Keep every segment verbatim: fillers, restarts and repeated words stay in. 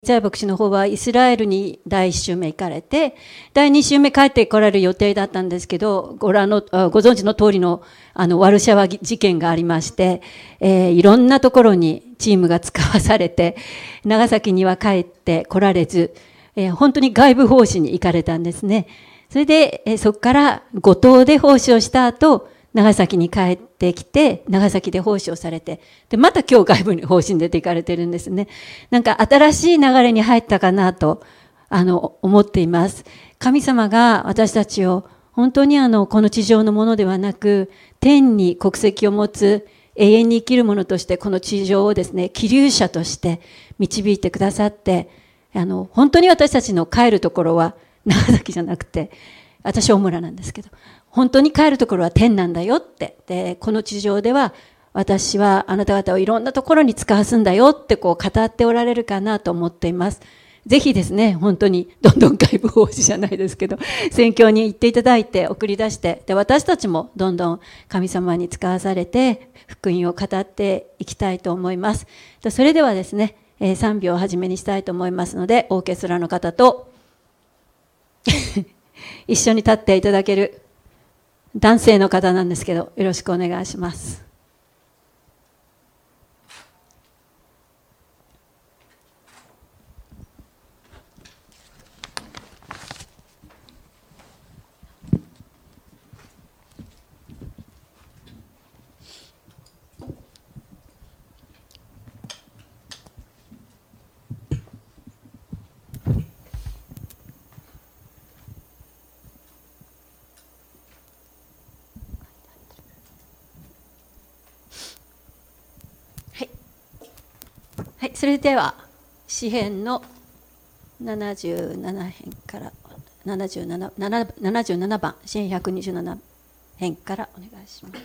イザヤ牧師の方はイスラエルにだいいっ週目行かれて、だいに週目帰って来られる予定だったんですけど、ご覧の、ご存知の通りの、あの、ワルシャワ事件がありまして、えー、いろんなところにチームが使わされて、長崎には帰って来られず、えー、本当に外部奉仕に行かれたんですね。それで、えー、そこから五島で奉仕をした後、長崎に帰ってきて、長崎で奉仕をされて、で、また今日外部に奉仕に出て行かれてるんですね。なんか新しい流れに入ったかなと、あの、思っています。神様が私たちを本当にあの、この地上のものではなく、天に国籍を持つ永遠に生きるものとして、この地上をですね、気流者として導いてくださって、あの、本当に私たちの帰るところは長崎じゃなくて、私大村なんですけど、本当に帰るところは天なんだよって。で、この地上では私はあなた方をいろんなところに使わすんだよってこう語っておられるかなと思っています。ぜひですね、本当にどんどん外部奉仕じゃないですけど、宣教に行っていただいて送り出して、で、私たちもどんどん神様に使わされて福音を語っていきたいと思います。で、それではですね、えー、賛美を始めにしたいと思いますので、オーケストラの方と一緒に立っていただける男性の方なんですけど、よろしくお願いします。はい、それでは詩編のななじゅうなな編からななじゅうなな、ななじゅうななばん、詩編ひゃくにじゅうなな編からお願いします。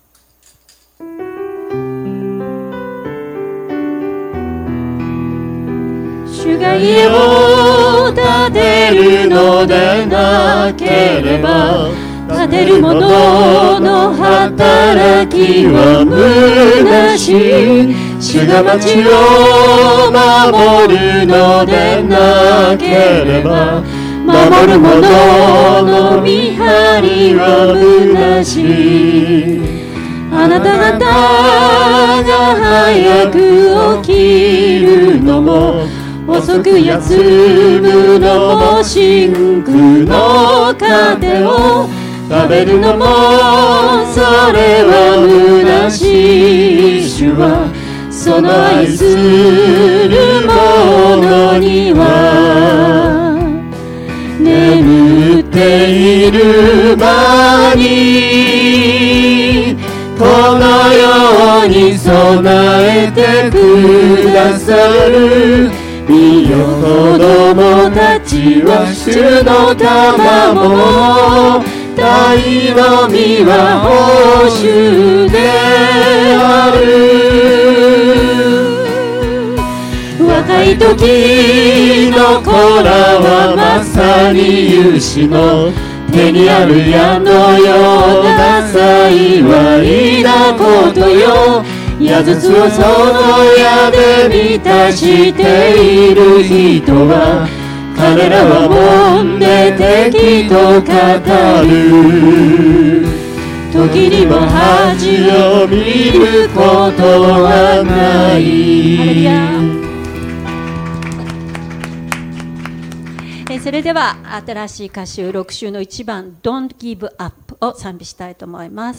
主が家を建てるのでなければ、建てる者の働きは虚しい。主が町を守るのでなければ、守る者の見張りは虚しい。あなた方が早く起きるのも、遅く休むのも、真空の糧を食べるのも、それは虚しい。主はその愛する者には眠っている間にこのように備えてくださる。見よ子供たちは主の賜物、大の実は報酬である。若い時の子らはまさに勇士の手にある矢のような幸いなことよ。矢筒をその矢で満たしている人は、彼らはもんで敵と語る。時にも恥を見ることはない。 えそれでは新しい歌集ろく週のいちばん Don't Give Up を賛美したいと思います。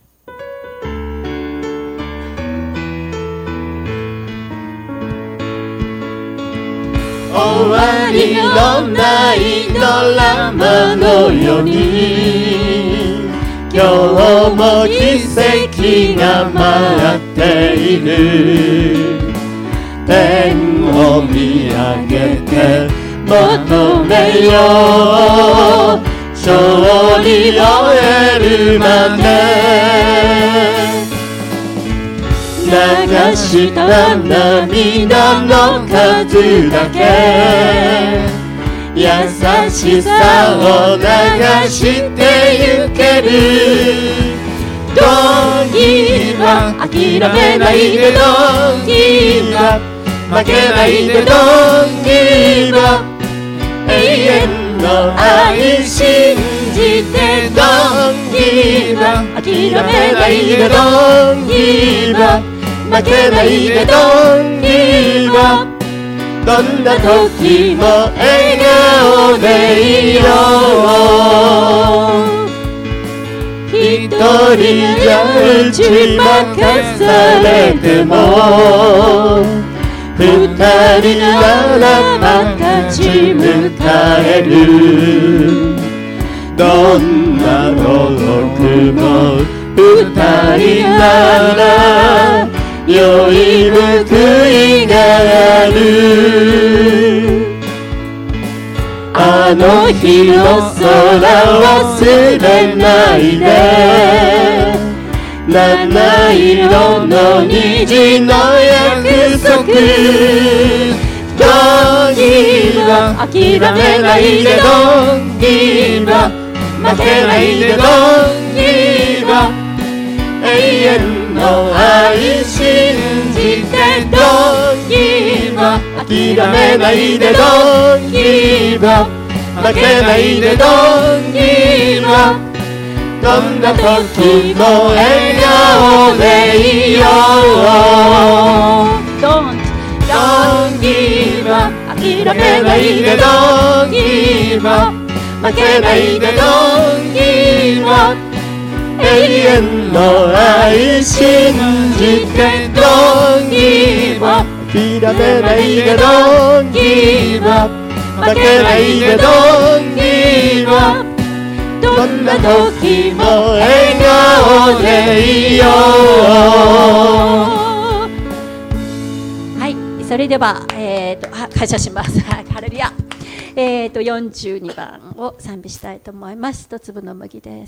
終わりのないドラマのように、今日も奇跡が待っている。天を見上げて求めよう、勝利を得るまで。流した涙の数だけ、優しさを流してゆける。Don't give up 諦めないで Don't give up 負けないで Don't give up 永遠の愛信じて Don't give up 諦めないで Don't give up 負けないで Don't give up どんな時も笑顔でいよう一人じゃ打ち負かされても二人ならば立ち向かえるどんな孤独も二人なら良い報いがあるあの日の空忘れないで七色の虹の約束 Don't give up 諦めないで Don't give up 負けないで Don't give up 永遠の愛信じて Don't give up 諦めないで Don't give up 負けないで Don't give up どんな時も笑顔でいよう Don't Don't give up 諦めないで Don't give up 負けないで Don't give up 永遠の愛信じて Don't give up 諦めないで Don't give up 負けないで Don't give up どんな時も笑顔でいようはいそれでは、えー、と感謝しますハレルヤ、えー、とよんじゅうにばんを賛美したいと思います。一粒の麦です。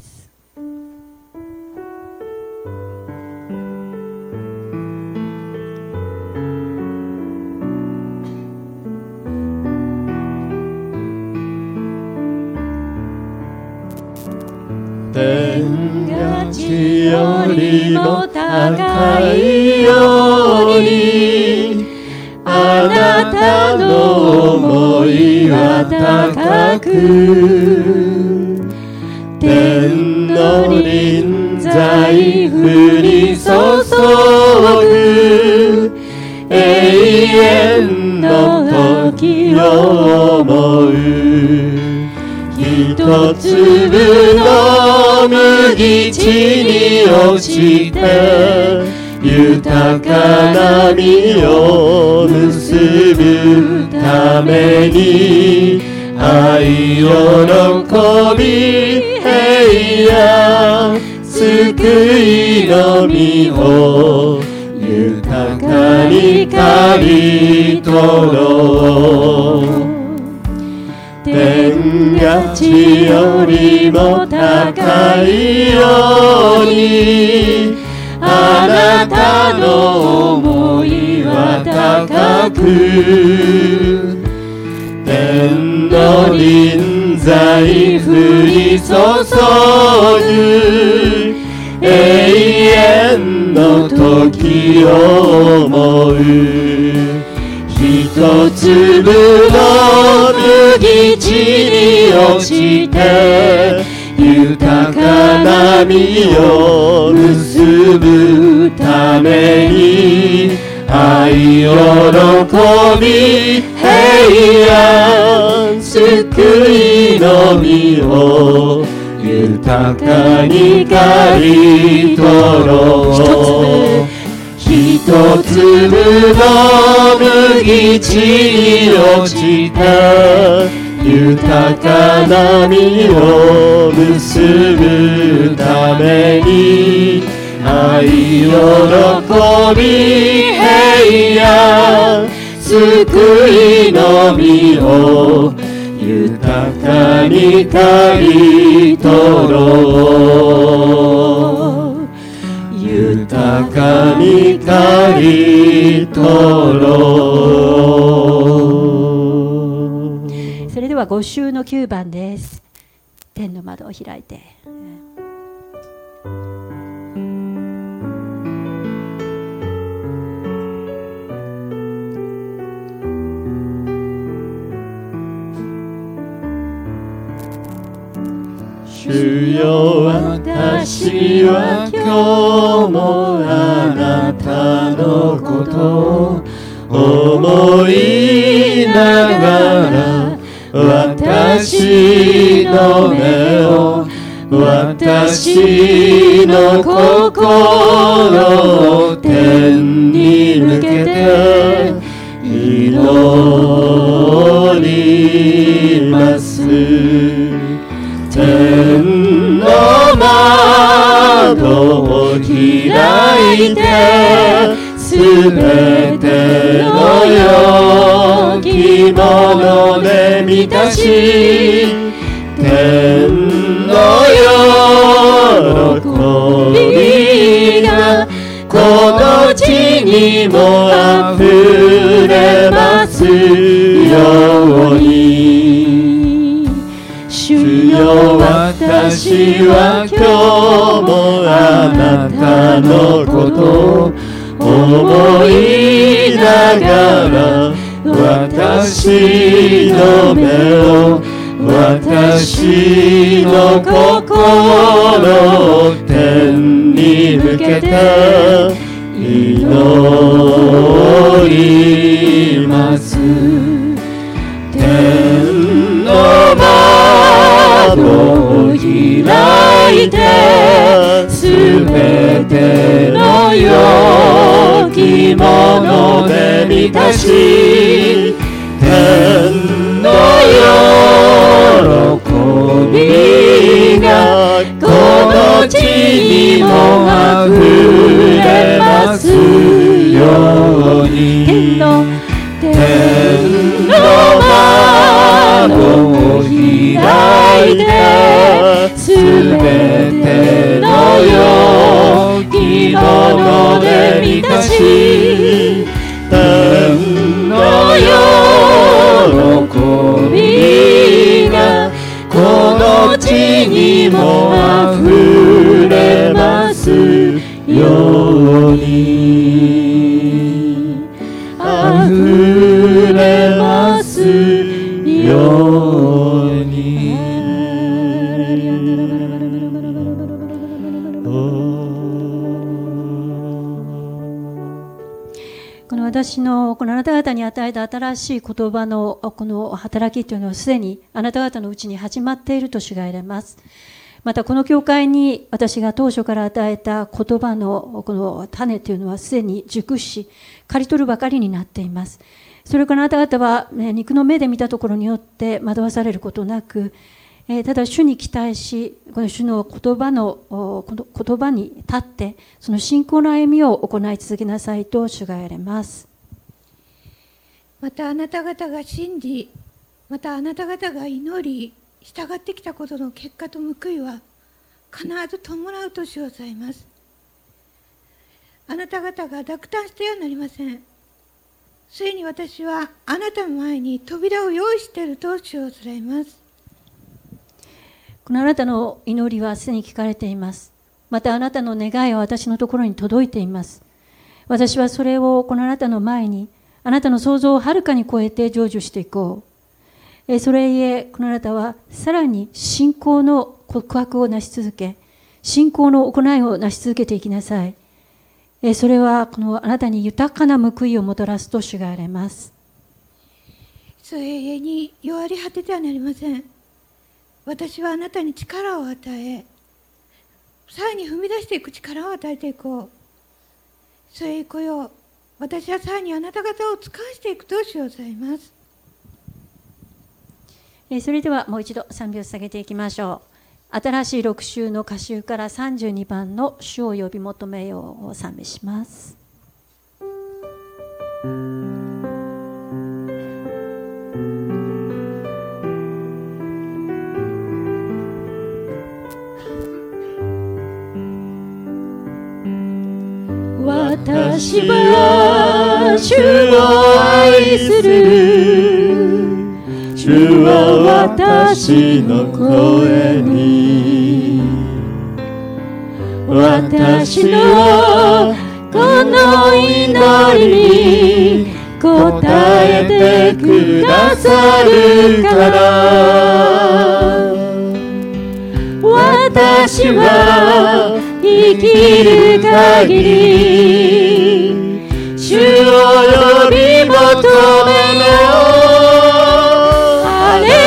天が地よりも高いようにあなたの想いは高く天の臨在降り注ぐ永遠の時を思う一粒の麦地に落ちて豊かな実を結ぶために愛喜び平安救いの実を豊かに刈り取ろう天が地よりも高いようにあなたの想いは高く天の臨在降り注ぐ永遠の時を思う一粒の麦地に落ちて豊かな実を結ぶために愛喜び平安救いの実を豊かに刈り取ろう一粒の麦地に落ちて豊かな実を結ぶために愛喜び平安救いの実を豊かに刈り取ろう豊かに刈り取ろう。 それではご週のきゅうばんです。天の窓を開いて。 主よ私は今日もあなたのこと思いながら私の目を私の心を天に向けて祈ります天の窓を開いてすべての良きもので満たし天の喜びがこの地にもあふれますように主よ私は今日もあなたのこと思いながら私の目を私の心を天に向けて祈ります天の窓を開いてすべての良きもので満たし天の喜びがこの地にもあふれますように天の天の窓を開いてすべての良きもので満たし天の喜びがこの地にもあふれますようにあふれますようにこの私のこのあなた方に与えた新しい言葉のこの働きというのはすでにあなた方のうちに始まっていると主が言われます。またこの教会に私が当初から与えた言葉のこの種というのはすでに熟し刈り取るばかりになっています。それからあなた方は肉の目で見たところによって惑わされることなく、ただ主に期待しこの主の言葉のこの言葉に立ってその信仰の歩みを行い続けなさいと主が言われます。 またあなた方が信じまたあなた方が祈り従ってきたことの結果と報いは必ず伴うと主はさいます。あなた方が落胆してはなりません。ついに私はあなたの前に扉を用意していると主はさいます。 このあなたの祈りはすでに聞かれています。またあなたの願いは私のところに届いています。私はそれをこのあなたの前にあなたの想像をはるかに超えて成就していこう。それゆえこのあなたはさらに信仰の告白をなし続け信仰の行いをなし続けていきなさい。それはこのあなたに豊かな報いをもたらすと主が言われます。 永遠に弱り果ててはなりません。私はあなたに力を与えさらに踏み出していく力を与えていこう。それ以降私はさらにあなた方を使わしていくと主をさいます。 それではもう一度賛美を捧げていきましょう。新しい録集の歌集からさんじゅうにばんの主を呼び求めようを賛美します。 私は主を愛する。主は私の声に私のこの祈りに応えてくださるから私は生きる限り主を呼び求めよう。ハレ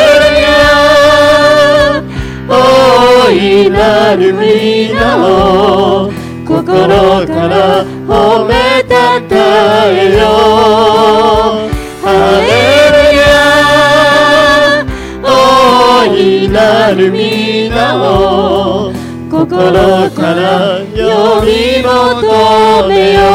ルヤ、大いなる皆を心から褒めたたえよう。ハレルヤ、大いなる皆を心から呼び求めよ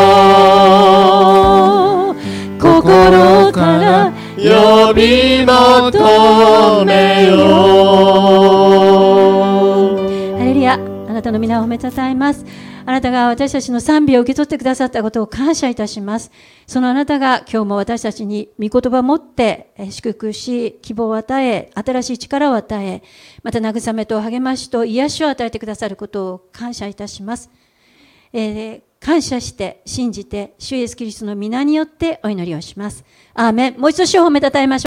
う。心から呼び求めよう。 ハレルヤ、あなたの皆を褒めたたえます。あなたが私たちの賛美を受け取ってくださったことを感謝いたします。そのあなたが今日も私たちに御言葉を持って祝福し、希望を与え、新しい力を与え、また慰めと励ましと癒しを与えてくださることを感謝いたします。えー、感謝して信じて主イエスキリストの皆によってお祈りをします。アーメン。もう一度主を褒めたたえましょう。